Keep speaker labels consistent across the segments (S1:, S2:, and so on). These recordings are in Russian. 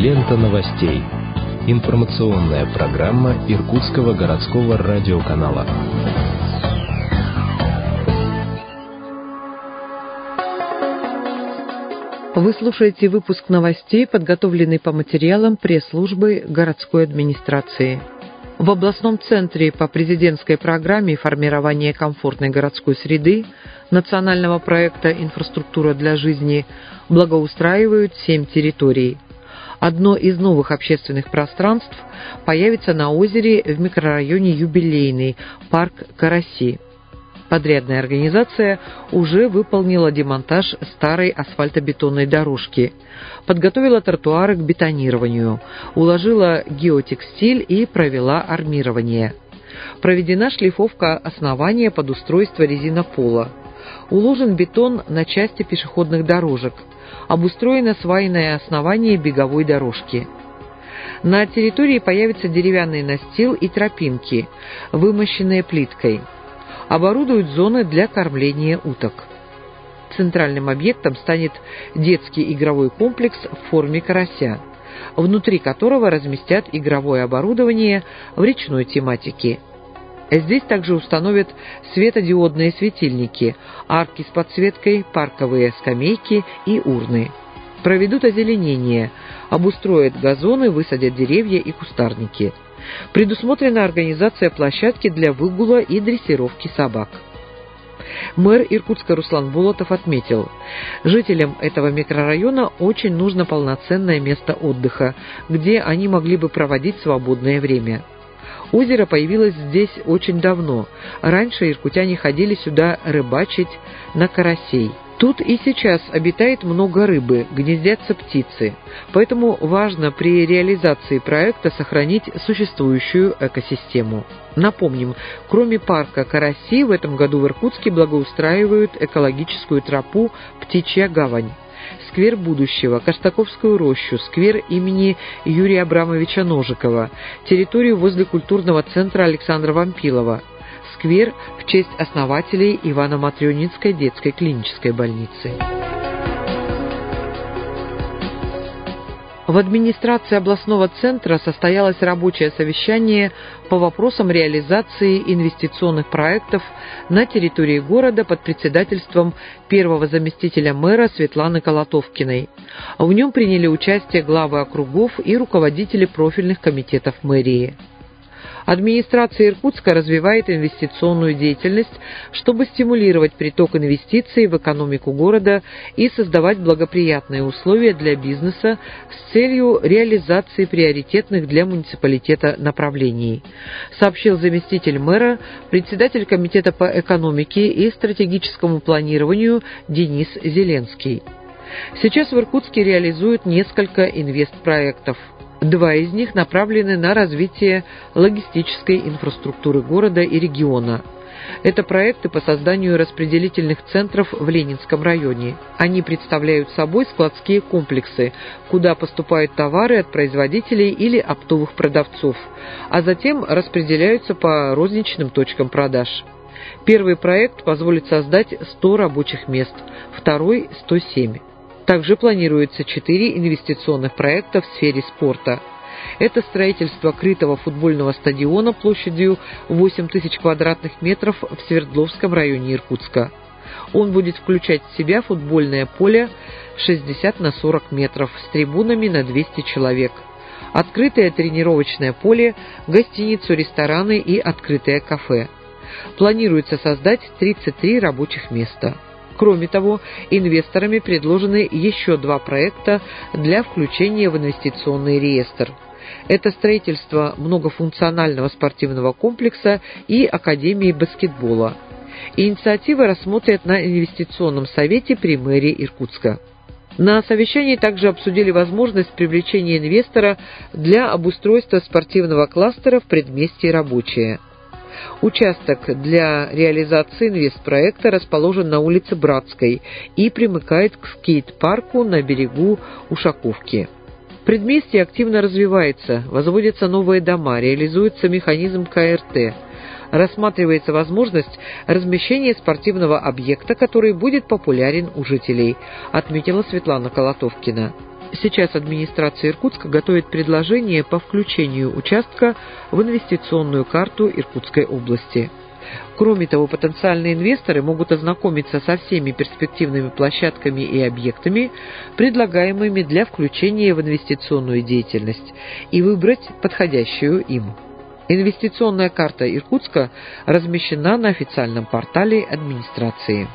S1: Лента новостей. Информационная программа Иркутского городского радиоканала.
S2: Вы слушаете выпуск новостей, подготовленный по материалам пресс-службы городской администрации. В областном центре по президентской программе формирования комфортной городской среды национального проекта «Инфраструктура для жизни» благоустраивают 7 территорий. Одно из новых общественных пространств появится на озере в микрорайоне Юбилейный, парк Караси. Подрядная организация уже выполнила демонтаж старой асфальтобетонной дорожки, подготовила тротуары к бетонированию, уложила геотекстиль и провела армирование. Проведена шлифовка основания под устройство резинопола. Уложен бетон на части пешеходных дорожек, обустроено свайное основание беговой дорожки. На территории появится деревянный настил и тропинки, вымощенные плиткой. Оборудуют зоны для кормления уток. Центральным объектом станет детский игровой комплекс в форме карася, внутри которого разместят игровое оборудование в речной тематике. Здесь также установят светодиодные светильники, арки с подсветкой, парковые скамейки и урны. Проведут озеленение, обустроят газоны, высадят деревья и кустарники. Предусмотрена организация площадки для выгула и дрессировки собак. Мэр Иркутска Руслан Болотов отметил, жителям этого микрорайона очень нужно полноценное место отдыха, где они могли бы проводить свободное время. Озеро появилось здесь очень давно. Раньше иркутяне ходили сюда рыбачить на карасей. Тут и сейчас обитает много рыбы, гнездятся птицы, поэтому важно при реализации проекта сохранить существующую экосистему. Напомним, кроме парка Караси, в этом году в Иркутске благоустраивают экологическую тропу «Птичья гавань», сквер будущего, Каштаковскую рощу, сквер имени Юрия Абрамовича Ножикова, территорию возле культурного центра Александра Вампилова, сквер в честь основателей Ивано-Матрёнинской детской клинической больницы. В администрации областного центра состоялось рабочее совещание по вопросам реализации инвестиционных проектов на территории города под председательством первого заместителя мэра Светланы Колотовкиной. В нем приняли участие главы округов и руководители профильных комитетов мэрии. Администрация Иркутска развивает инвестиционную деятельность, чтобы стимулировать приток инвестиций в экономику города и создавать благоприятные условия для бизнеса с целью реализации приоритетных для муниципалитета направлений, сообщил заместитель мэра, председатель комитета по экономике и стратегическому планированию Денис Зеленский. Сейчас в Иркутске реализуют несколько инвестпроектов. 2 из них направлены на развитие логистической инфраструктуры города и региона. Это проекты по созданию распределительных центров в Ленинском районе. Они представляют собой складские комплексы, куда поступают товары от производителей или оптовых продавцов, а затем распределяются по розничным точкам продаж. Первый проект позволит создать 100 рабочих мест, второй – 107. Также планируется 4 инвестиционных проекта в сфере спорта. Это строительство крытого футбольного стадиона площадью 8 тысяч квадратных метров в Свердловском районе Иркутска. Он будет включать в себя футбольное поле 60 на 40 метров с трибунами на 200 человек, открытое тренировочное поле, гостиницу, рестораны и открытое кафе. Планируется создать 33 рабочих места. Кроме того, инвесторами предложены еще 2 проекта для включения в инвестиционный реестр. Это строительство многофункционального спортивного комплекса и Академии баскетбола. Инициативы рассмотрят на инвестиционном совете при мэрии Иркутска. На совещании также обсудили возможность привлечения инвестора для обустройства спортивного кластера в предместье Рабочее. Участок для реализации инвестпроекта расположен на улице Братской и примыкает к скейт-парку на берегу Ушаковки. Предместье активно развивается, возводятся новые дома, реализуется механизм КРТ. Рассматривается возможность размещения спортивного объекта, который будет популярен у жителей, отметила Светлана Колотовкина. Сейчас администрация Иркутска готовит предложение по включению участка в инвестиционную карту Иркутской области. Кроме того, потенциальные инвесторы могут ознакомиться со всеми перспективными площадками и объектами, предлагаемыми для включения в инвестиционную деятельность, и выбрать подходящую им. Инвестиционная карта Иркутска размещена на официальном портале администрации.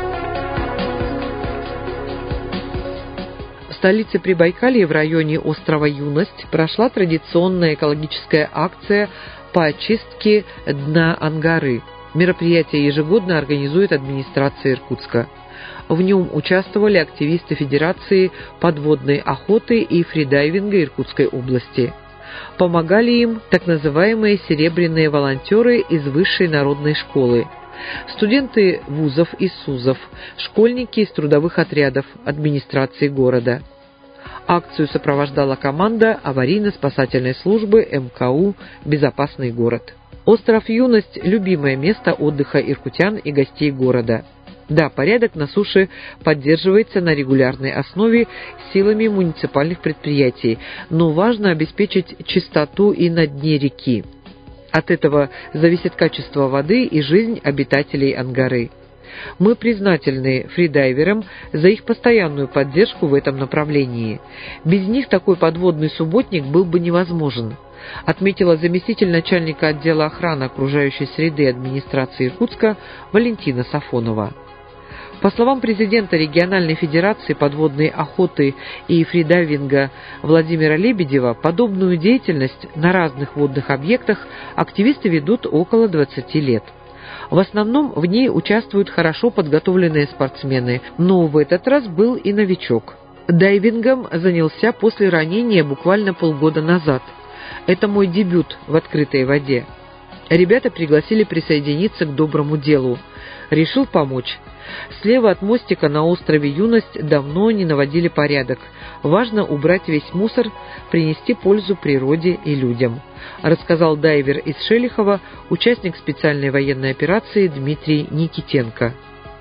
S2: В столице Прибайкалья в районе острова Юность прошла традиционная экологическая акция по очистке дна Ангары. Мероприятие ежегодно организует администрация Иркутска. В нем участвовали активисты Федерации подводной охоты и фридайвинга Иркутской области. Помогали им так называемые «серебряные волонтеры» из высшей народной школы, студенты вузов и СУЗов, школьники из трудовых отрядов администрации города. Акцию сопровождала команда аварийно-спасательной службы МКУ «Безопасный город». Остров Юность – любимое место отдыха иркутян и гостей города. Да, порядок на суше поддерживается на регулярной основе силами муниципальных предприятий, но важно обеспечить чистоту и на дне реки. От этого зависит качество воды и жизнь обитателей Ангары. Мы признательны фридайверам за их постоянную поддержку в этом направлении. Без них такой подводный субботник был бы невозможен, отметила заместитель начальника отдела охраны окружающей среды администрации Иркутска Валентина Сафонова. По словам президента региональной федерации подводной охоты и фридайвинга Владимира Лебедева, подобную деятельность на разных водных объектах активисты ведут около 20 лет. В основном в ней участвуют хорошо подготовленные спортсмены, но в этот раз был и новичок. Дайвингом занялся после ранения буквально полгода назад. Это мой дебют в открытой воде. Ребята пригласили присоединиться к доброму делу. Решил помочь. Слева от мостика на острове Юность давно не наводили порядок. Важно убрать весь мусор, принести пользу природе и людям, рассказал дайвер из Шелихова, участник специальной военной операции Дмитрий Никитенко.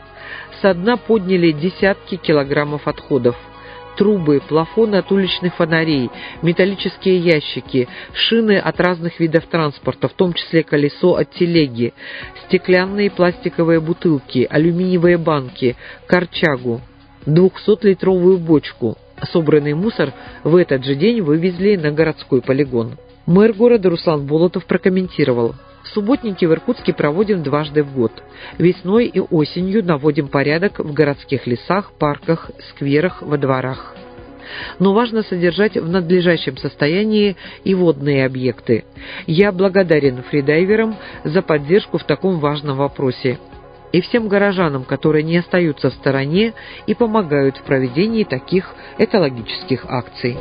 S2: Со дна подняли десятки килограммов отходов. Трубы, плафоны от уличных фонарей, металлические ящики, шины от разных видов транспорта, в том числе колесо от телеги, стеклянные и пластиковые бутылки, алюминиевые банки, корчагу, 200-литровую бочку. Собранный мусор в этот же день вывезли на городской полигон. Мэр города Руслан Болотов прокомментировал: субботники в Иркутске проводим дважды в год. Весной и осенью наводим порядок в городских лесах, парках, скверах, во дворах. Но важно содержать в надлежащем состоянии и водные объекты. Я благодарен фридайверам за поддержку в таком важном вопросе. И всем горожанам, которые не остаются в стороне и помогают в проведении таких экологических акций.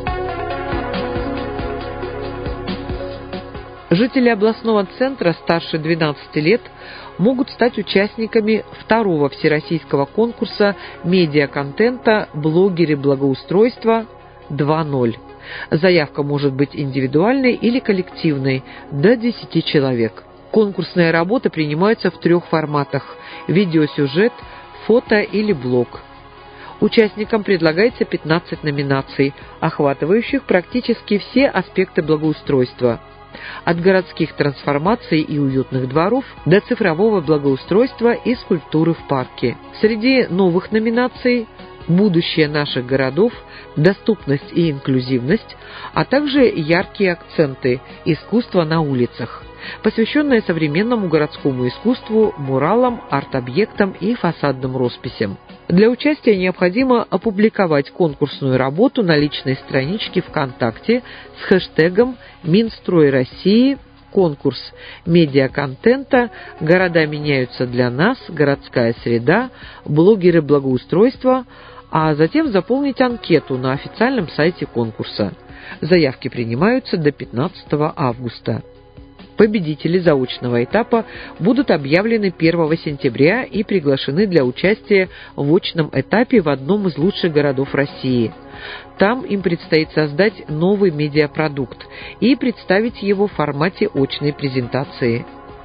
S2: Жители областного центра старше 12 лет могут стать участниками второго всероссийского конкурса медиаконтента «Блогеры благоустройства 2.0». Заявка может быть индивидуальной или коллективной, до 10 человек. Конкурсные работы принимаются в 3 форматах – видеосюжет, фото или блог. Участникам предлагается 15 номинаций, охватывающих практически все аспекты благоустройства. От городских трансформаций и уютных дворов до цифрового благоустройства и скульптуры в парке. Среди новых номинаций «Будущее наших городов», «Доступность и инклюзивность», а также яркие акценты «Искусство на улицах», посвященное современному городскому искусству, муралам, арт-объектам и фасадным росписям. Для участия необходимо опубликовать конкурсную работу на личной страничке ВКонтакте с хэштегом «Минстрой России», конкурс медиаконтента «Города меняются для нас», «Городская среда», «Блогеры благоустройства», а затем заполнить анкету на официальном сайте конкурса. Заявки принимаются до 15 августа. Победители заочного этапа будут объявлены 1 сентября и приглашены для участия в очном этапе в одном из лучших городов России. Там им предстоит создать новый медиапродукт и представить его в формате очной презентации.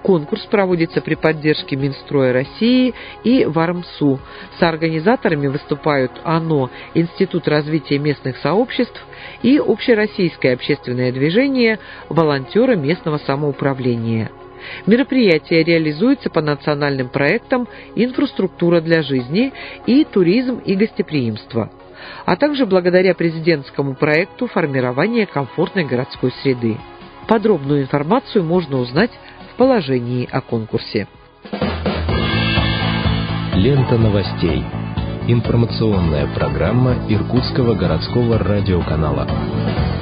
S2: Конкурс проводится при поддержке Минстроя России и ВАРМСУ. Соорганизаторами выступают ОНО, Институт развития местных сообществ и Общероссийское общественное движение «Волонтеры местного самоуправления». Мероприятие реализуется по национальным проектам «Инфраструктура для жизни» и «Туризм и гостеприимство», а также благодаря президентскому проекту формирования комфортной городской среды. Подробную информацию можно узнать в положении о конкурсе.
S1: Лента новостей. Информационная программа Иркутского городского радиоканала.